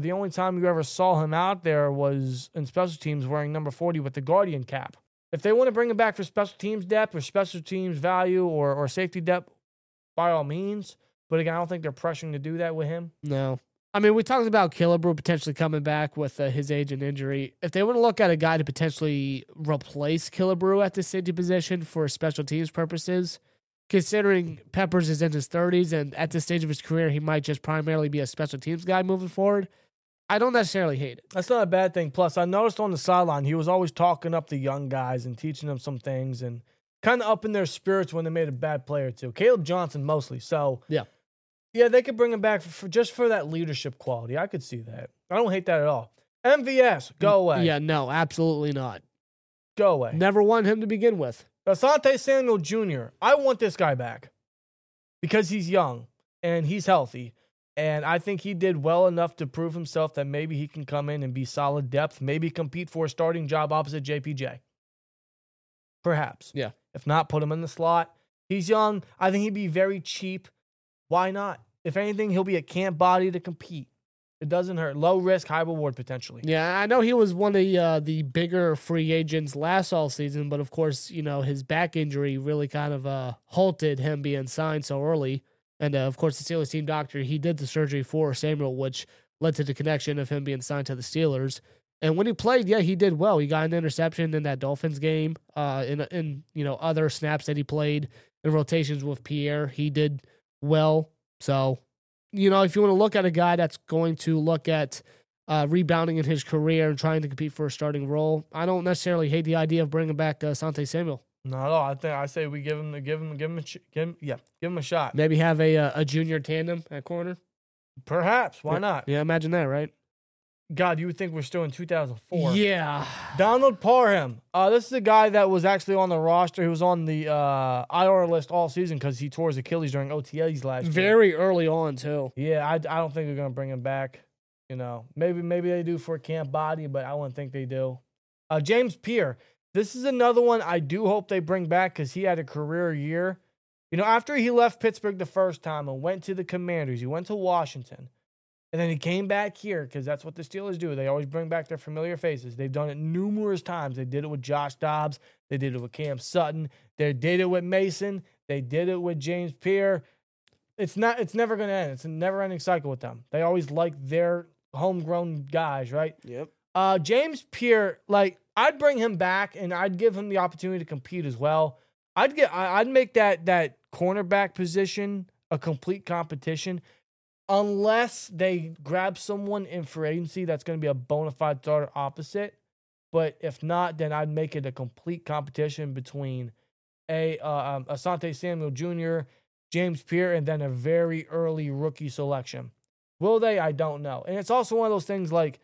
ever saw him out there was in special teams wearing number 40 with the Guardian cap. If they want to bring him back for special teams depth or special teams value or safety depth, by all means. But again, I don't think they're pressuring to do that with him.
No. I mean, we talked about Killebrew potentially coming back with his age and injury. If they want to look at a guy to potentially replace Killebrew at the safety position for special teams purposes, considering Peppers is in his 30s and at this stage of his career, he might just primarily be a special teams guy moving forward, I don't necessarily hate it.
That's not a bad thing. Plus, I noticed on the sideline, he was always talking up the young guys and teaching them some things and kind of upping their spirits when they made a bad play or two. Caleb Johnson mostly. So, yeah, they could bring him back just for that leadership quality. I could see that. I don't hate that at all. MVS, go away.
Yeah, no, absolutely not.
Go away.
Never want him to begin with.
Asante Samuel Jr., I want this guy back because he's young and he's healthy. And I think he did well enough to prove himself that maybe he can come in and be solid depth, maybe compete for a starting job opposite JPJ. Perhaps.
Yeah.
If not, put him in the slot. He's young. I think he'd be very cheap. Why not? If anything, he'll be a camp body to compete. It doesn't hurt. Low risk, high reward potentially.
Yeah, I know he was one of the bigger free agents last all season, but of course, his back injury really kind of halted him being signed so early. And of course, the Steelers team doctor, he did the surgery for Samuel, which led to the connection of him being signed to the Steelers. And when he played, yeah, he did well. He got an interception in that Dolphins game. In other snaps that he played in rotations with Pierre, he did well. So, if you want to look at a guy that's going to look at rebounding in his career and trying to compete for a starting role, I don't necessarily hate the idea of bringing back Asante Samuel.
Not at all. I say we give him a shot.
Maybe have a junior tandem at corner.
Perhaps. Why not?
Yeah, imagine that, right?
God, you would think we're still in 2004.
Yeah.
Donald Parham. This is a guy that was actually on the roster. He was on the IR list all season because he tore his Achilles during OTAs last year.
Very early on, too.
Yeah, I don't think they're going to bring him back. Maybe they do for a camp body, but I wouldn't think they do. James Pierre. This is another one I do hope they bring back because he had a career year. After he left Pittsburgh the first time and went to the Commanders, he went to Washington. And then he came back here because that's what the Steelers do. They always bring back their familiar faces. They've done it numerous times. They did it with Josh Dobbs. They did it with Cam Sutton. They did it with Mason. They did it with James Pierre. It's never going to end. It's a never-ending cycle with them. They always like their homegrown guys, right?
Yep.
James Pierre, I'd bring him back and I'd give him the opportunity to compete as well. I'd make that cornerback position a complete competition. Unless they grab someone in free agency that's going to be a bona fide starter opposite. But if not, then I'd make it a complete competition between Asante Samuel Jr., James Pierre, and then a very early rookie selection. Will they? I don't know. And it's also one of those things like,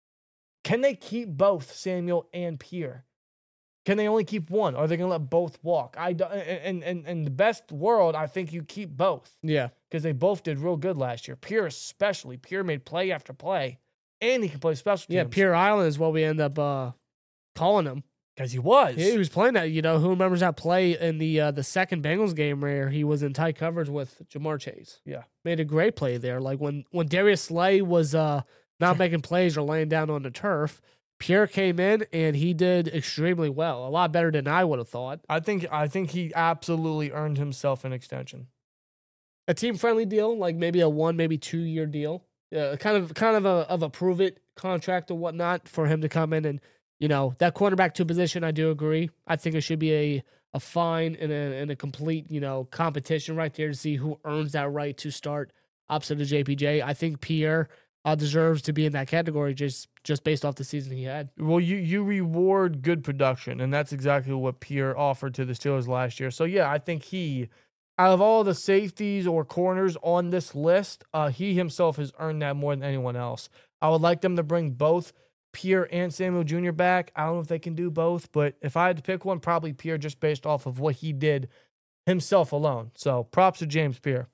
can they keep both Samuel and Pierre? Can they only keep one? Are they going to let both walk? I don't, and in the best world, I think you keep both.
Yeah.
Because they both did real good last year. Pierre especially. Pierre made play after play. And he can play special teams.
Yeah, Pierre Island is what we end up calling him.
Because he was.
Yeah, he was playing that. Who remembers that play in the second Bengals game where he was in tight coverage with Jamar Chase?
Yeah.
Made a great play there. Like when Darius Slay was not making plays or laying down on the turf, Pierre came in and he did extremely well. A lot better than I would have thought.
I think he absolutely earned himself an extension.
A team-friendly deal, like maybe a 1, maybe 2-year deal. Kind of a prove it contract or whatnot for him to come in and, that quarterback 2 position, I do agree. I think it should be a fine and a complete, competition right there to see who earns that right to start opposite of JPJ. I think Pierre deserves to be in that category just based off the season he had.
Well, you reward good production, and that's exactly what Pierre offered to the Steelers last year. So, yeah, I think out of all the safeties or corners on this list, he himself has earned that more than anyone else. I would like them to bring both Pierre and Samuel Jr. back. I don't know if they can do both, but if I had to pick one, probably Pierre just based off of what he did himself alone. So, props to James Pierre.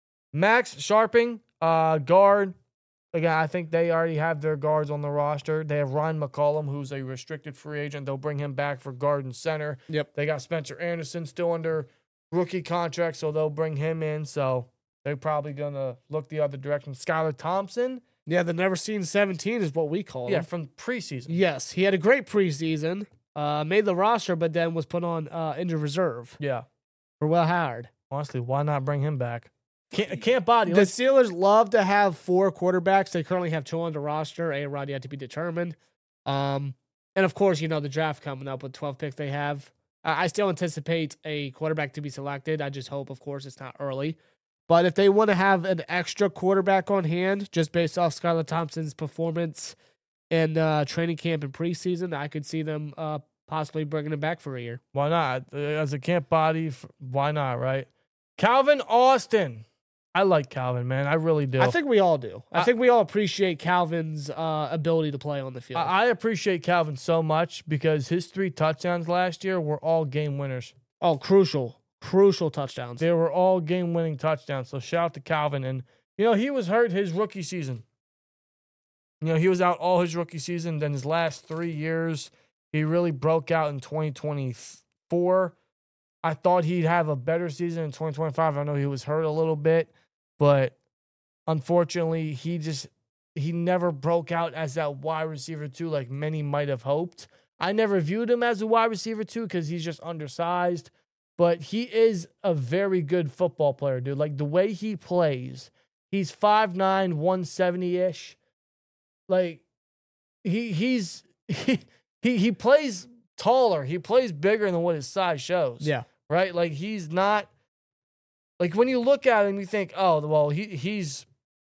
Max Sharping, guard. Again, I think they already have their guards on the roster. They have Ryan McCollum, who's a restricted free agent. They'll bring him back for guard and center.
Yep.
They got Spencer Anderson still under rookie contract, so they'll bring him in. So they're probably going to look the other direction. Skylar Thompson.
Yeah, the never seen 17 is what we call him.
Yeah, from preseason.
Yes, he had a great preseason. Made the roster, but then was put on injured reserve.
Yeah.
For Will Howard.
Honestly, why not bring him back? Can't body.
The Steelers love to have 4 quarterbacks. They currently have 2 on the roster. A-Rod yet to be determined. And of course, the draft coming up with 12 picks they have. I still anticipate a quarterback to be selected. I just hope, of course, it's not early. But if they want to have an extra quarterback on hand, just based off Skylar Thompson's performance in training camp and preseason, I could see them possibly bringing him back for a year.
Why not? As a camp body, why not, right? Calvin Austin. I like Calvin, man. I really do.
I think we all do. I think we all appreciate Calvin's ability to play on the field.
I appreciate Calvin so much because his 3 touchdowns last year were all game winners.
Oh, crucial touchdowns.
They were all game-winning touchdowns. So shout out to Calvin. And, he was hurt his rookie season. He was out all his rookie season. Then his last 3 years, he really broke out in 2024. I thought he'd have a better season in 2025. I know he was hurt a little bit, but unfortunately, he never broke out as that wide receiver 2 like many might have hoped. I never viewed him as a wide receiver 2 because he's just undersized, but he is a very good football player, dude. Like the way he plays, he's 5'9", 170-ish. Like he plays taller. He plays bigger than what his size shows.
Yeah.
Right? Like he's not like when you look at him, you think, oh, well, he's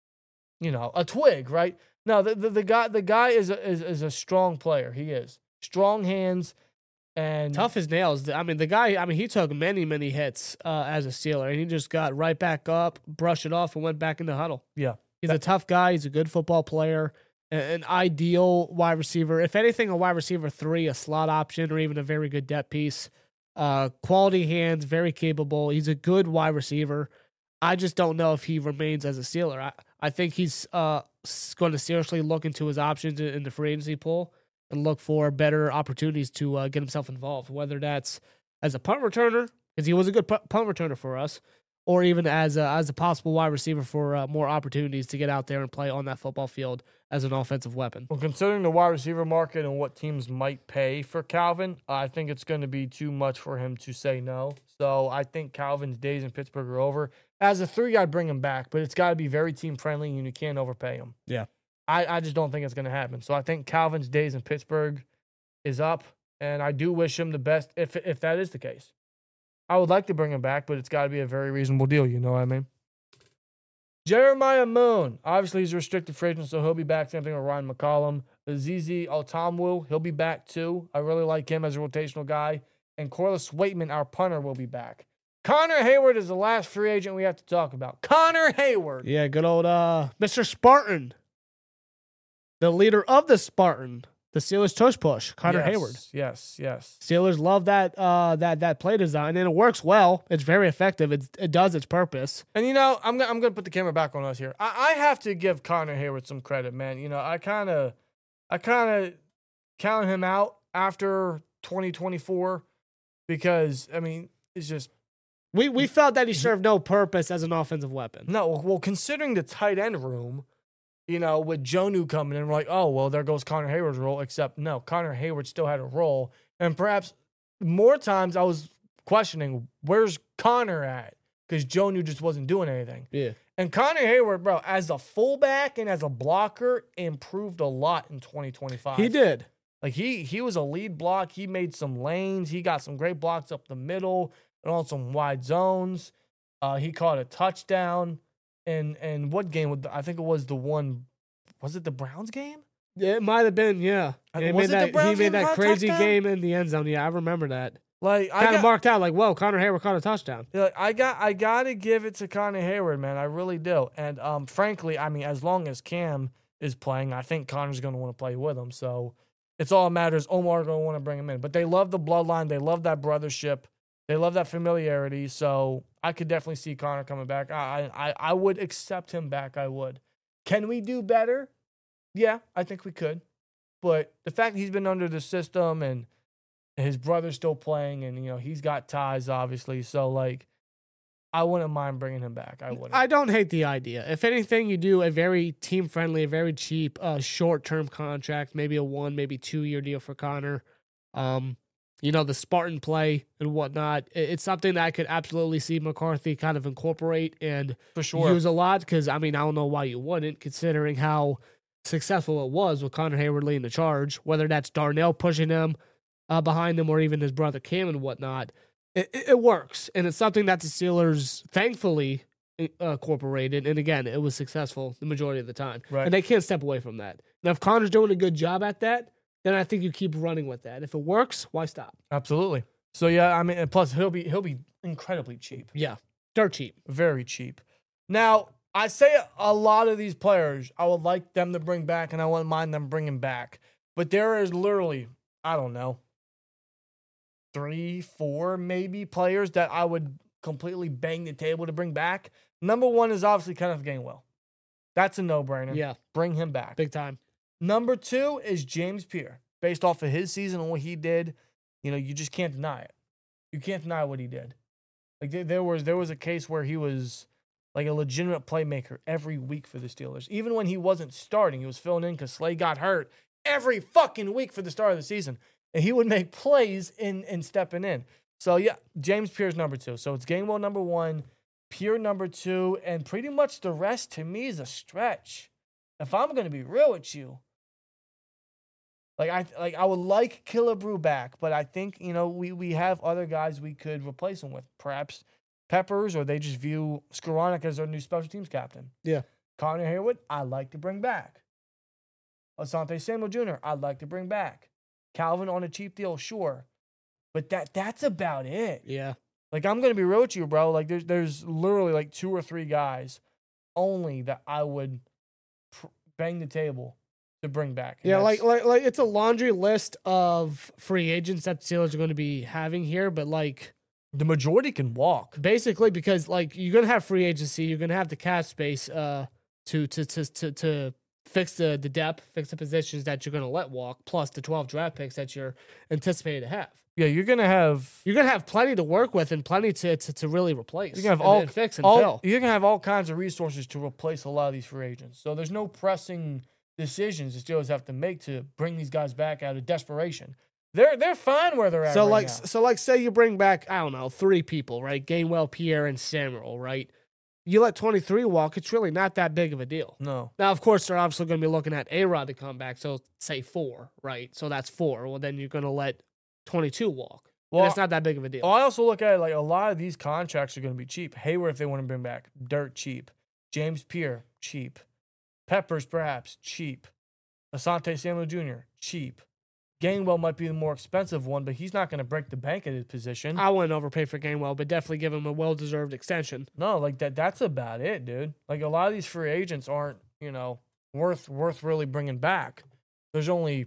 a twig, right? No, the guy is a strong player. He is. Strong hands and
tough as nails. I mean, the guy, he took many hits as a Steeler, and he just got right back up, brushed it off, and went back in the huddle.
Yeah.
He's a tough guy. He's a good football player. An ideal wide receiver. If anything, a wide receiver 3, a slot option, or even a very good depth piece. Quality hands, very capable. He's a good wide receiver. I just don't know if he remains as a Steeler. I think he's going to seriously look into his options in the free agency pool and look for better opportunities to get himself involved, whether that's as a punt returner, because he was a good punt returner for us, or even as a possible wide receiver for more opportunities to get out there and play on that football field as an offensive weapon.
Well, considering the wide receiver market and what teams might pay for Calvin, I think it's going to be too much for him to say no. So I think Calvin's days in Pittsburgh are over. As a 3, I'd bring him back, but it's got to be very team-friendly, and you can't overpay him.
Yeah.
I just don't think it's going to happen. So I think Calvin's days in Pittsburgh is up, and I do wish him the best if that is the case. I would like to bring him back, but it's got to be a very reasonable deal. You know what I mean? Jeremiah Moon, obviously he's a restricted free agent, so he'll be back. Same thing with Ryan McCollum. Azizi Otamwu, he'll be back too. I really like him as a rotational guy. And Corliss Waitman, our punter, will be back. Connor Hayward is the last free agent we have to talk about. Connor Hayward.
Yeah, good old Mr. Spartan. The leader of the Spartan. The Steelers tush push. Connor Hayward.
Yes.
Steelers love that that play design, and it works well. It's very effective. It does its purpose.
And I'm gonna put the camera back on us here. I have to give Connor Hayward some credit, man. I kind of counted him out after 2024 because it's just
we felt that he served no purpose as an offensive weapon.
no. Well, considering the tight end room, with Jonnu coming in, we're like, oh well, there goes Connor Hayward's role. Except no, Connor Hayward still had a role, and perhaps more times I was questioning where's Connor at because Jonnu just wasn't doing anything.
Yeah.
And Connor Hayward, bro, as a fullback and as a blocker, improved a lot in 2025.
He did.
Like he was a lead block. He made some lanes. He got some great blocks up the middle and on some wide zones. He caught a touchdown. And what game? I think it was the one. Was it the Browns game?
Yeah, it might have been. Yeah. He made that crazy game in the end zone. Yeah, I remember that.
Like
kind of marked out. Like, whoa, Connor Hayward caught a touchdown.
Like, I got to give it to Connor Hayward, man. I really do. And frankly, as long as Cam is playing, I think Connor's going to want to play with him. So it's all that matters. Omar going to want to bring him in. But they love the bloodline. They love that brothership. They love that familiarity. So I could definitely see Connor coming back. I would accept him back. I would. Can we do better? Yeah, I think we could. But the fact that he's been under the system and his brother's still playing and, he's got ties, obviously. So, I wouldn't mind bringing him back. I wouldn't.
I don't hate the idea. If anything, you do a very team-friendly, a very cheap, short-term contract, maybe a 1, maybe 2-year deal for Connor. The Spartan play and whatnot. It's something that I could absolutely see McCarthy kind of incorporate and
for sure
use a lot because, I don't know why you wouldn't, considering how successful it was with Connor Hayward leading the charge, whether that's Darnell pushing him behind him or even his brother Cam and whatnot. It works, and it's something that the Steelers thankfully incorporated, and again, it was successful the majority of the time.
Right.
And they can't step away from that. Now, if Connor's doing a good job at that, then I think you keep running with that. If it works, why stop?
Absolutely. So yeah, and plus he'll be incredibly cheap.
Yeah, dirt cheap,
very cheap. Now I say a lot of these players I would like them to bring back, and I wouldn't mind them bringing back. But there is literally, I don't know, 3, 4 maybe players that I would completely bang the table to bring back. Number 1 is obviously Kenneth Gainwell. That's a no-brainer.
Yeah,
bring him back,
big time.
Number 2 is James Pierre. Based off of his season and what he did, you just can't deny it. You can't deny what he did. Like there was a case where he was like a legitimate playmaker every week for the Steelers. Even when he wasn't starting, he was filling in because Slay got hurt every fucking week for the start of the season. And he would make plays in stepping in. So yeah, James Pierre's number 2. So it's Gainwell number 1, Pierre number 2, and pretty much the rest to me is a stretch. If I'm gonna be real with you. I would like Killebrew back, but I think, we have other guys we could replace him with. Perhaps Peppers, or they just view Skoranek as their new special teams captain.
Yeah.
Connor Hayward, I'd like to bring back. Asante Samuel Jr., I'd like to bring back. Calvin on a cheap deal, sure. But that's about it.
Yeah.
I'm going to be real with you, bro. There's literally 2 or 3 guys only that I would bang the table to bring back. And
yeah, it's a laundry list of free agents that the Steelers are going to be having here, but
the majority can walk.
Basically, because you're going to have free agency, you're going to have the cap space to fix the depth, fix the positions that you're going to let walk, plus the 12 draft picks that you're anticipated to have.
Yeah, you're gonna have
plenty to work with and plenty to really replace.
You're gonna have
fix and fill.
You're gonna have all kinds of resources to replace a lot of these free agents. So there's no pressing decisions the Steelers have to make to bring these guys back out of desperation. They're fine where they're at.
So
right now.
Say you bring back 3 people, right? Gainwell, Pierre, and Samuel, right? You let 23 walk, it's really not that big of a deal.
No.
Now, of course, they're obviously going to be looking at A-Rod to come back, so say 4, right? So that's 4. Well, then you're going to let 22 walk. Well, it's not that big of a deal.
I also look at it a lot of these contracts are going to be cheap. Hayward, if they want to bring back, dirt cheap. James Pierre, cheap. Peppers, perhaps, cheap. Asante Samuel Jr., cheap. Gainwell might be the more expensive one, but he's not going to break the bank at his position.
I wouldn't overpay for Gainwell, but definitely give him a well-deserved extension.
No, like that's about it, dude. Like a lot of these free agents aren't, worth really bringing back. There's only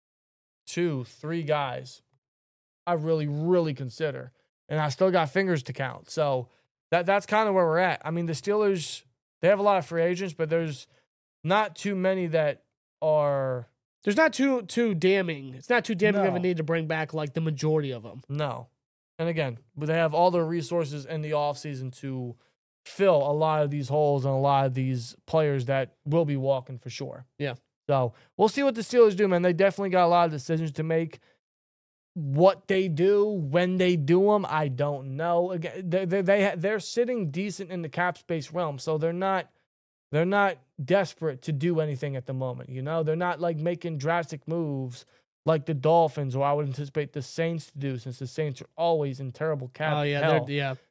2-3 guys I really consider, and I still got fingers to count. So that's kind of where we're at. I mean, the Steelers, they have a lot of free agents, but there's not too many that are.
There's not too damning. It's not too damning of a
No.
need to bring back like the majority of them.
No. And again, but they have all the resources in the offseason to fill a lot of these holes and a lot of these players that will be walking for sure.
Yeah.
So we'll see what the Steelers do, man. They definitely got a lot of decisions to make. What they do, when they do them, I don't know. Again, they're sitting decent in the cap space realm, so they're not desperate to do anything at the moment. They're not like making drastic moves like the Dolphins, or I would anticipate the Saints to do, since the Saints are always in terrible cap.
Oh yeah,
hell.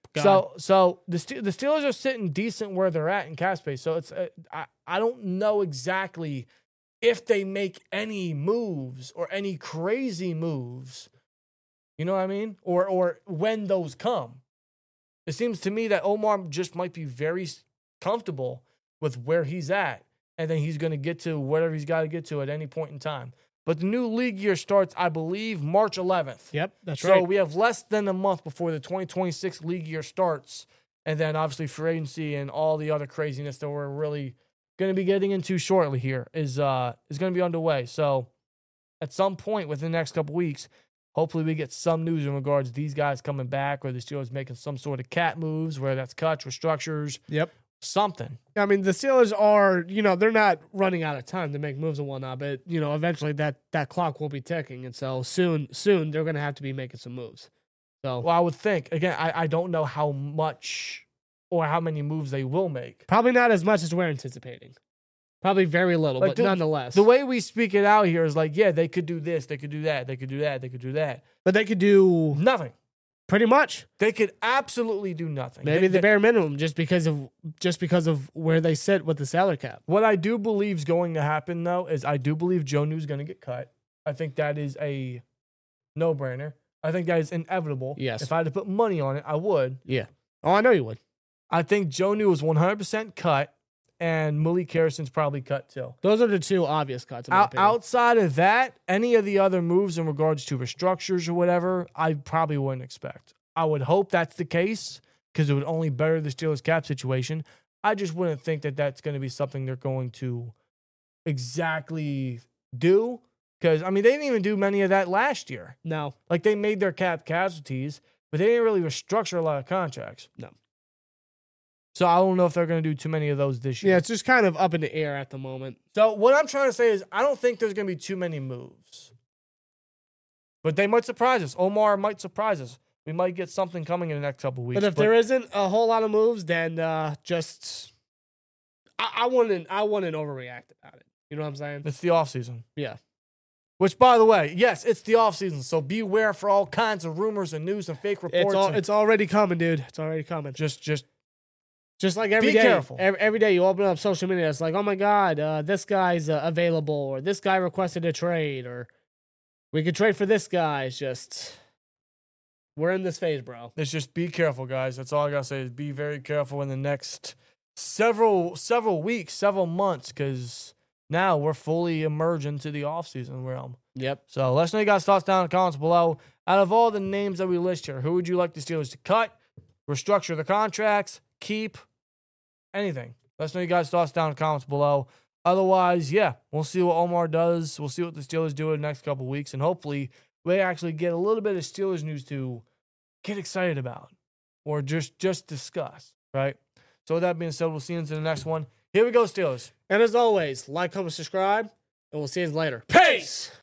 So the Steelers are sitting decent where they're at in cap space. So it's I don't know exactly if they make any moves or any crazy moves. You know what I mean? Or when those come. It seems to me that Omar just might be very comfortable with where he's at, and then he's going to get to whatever he's got to get to at any point in time. But the new league year starts, I believe, March 11th.
Yep, that's
So
right.
we have less than a month before the 2026 league year starts, and then obviously free agency and all the other craziness that we're really going to be getting into shortly here is going to be underway. So at some point within the next couple weeks, hopefully we get some news in regards to these guys coming back, or the Steelers making some sort of cat moves, whether that's cuts, restructures,
Yep.
something.
I mean, the Steelers are, they're not running out of time to make moves and whatnot, but, eventually that clock will be ticking. And so soon they're going to have to be making some moves. So
Well, I would think, again, I don't know how much or how many moves they will make.
probably not as much as we're anticipating. Probably very little,
Like
but nonetheless.
The way we speak it out here is like, yeah, they could do this, they could do that, they could do that, they could do that.
But they could do
Nothing.
pretty much.
They could absolutely do nothing.
Maybe the bare minimum just because of where they sit with the salary cap.
What I do believe is going to happen, though, is I do believe Jonu's going to get cut. I think that is a no-brainer. I think that is inevitable.
Yes.
If I had to put money on it, I would.
Yeah. Oh, I know you would.
I think Jonu is 100% cut, and Malik Harrison's probably cut too.
Those are the two obvious cuts. In my opinion.
Outside of that, any of the other moves in regards to restructures or whatever, I probably wouldn't expect. I would hope that's the case because it would only better the Steelers' cap situation. I just wouldn't think that that's going to be something they're going to exactly do because, I mean, they didn't even do many of that last year.
No.
Like, they made their cap casualties, but they didn't really restructure a lot of contracts.
No.
So I don't know if they're going to do too many of those this year.
Yeah, it's just kind of up in the air at the moment.
So what I'm trying to say is I don't think there's going to be too many moves. But they might surprise us. Omar might surprise us. We might get something coming in the next couple of weeks.
But if there isn't a whole lot of moves, then just I wouldn't overreact about it. You know what I'm saying?
It's the offseason.
Yeah.
Which, by the way, yes, it's the offseason. So beware for all kinds of rumors and news and fake reports.
It's already coming, dude. It's already coming.
Just
like every
be
day.
careful.
Every day you open up social media, it's like, oh my God, this guy's available, or this guy requested a trade, or we could trade for this guy. It's just, we're in this phase, bro.
It's just be careful, guys. That's all I got to say is be very careful in the next several weeks, several months, because now we're fully emerged into the offseason realm.
Yep.
So let us know your guys' thoughts down in the comments below. Out of all the names that we list here, who would you like the Steelers to cut, restructure the contracts, keep, anything? Let us know your guys' thoughts down in the comments below. Otherwise, yeah, we'll see what Omar does. We'll see what the Steelers do in the next couple of weeks, and hopefully we actually get a little bit of Steelers news to get excited about or just discuss, right? So with that being said, we'll see you into the next one. Here we go, Steelers.
And as always, like, comment, subscribe, and we'll see you later.
Peace!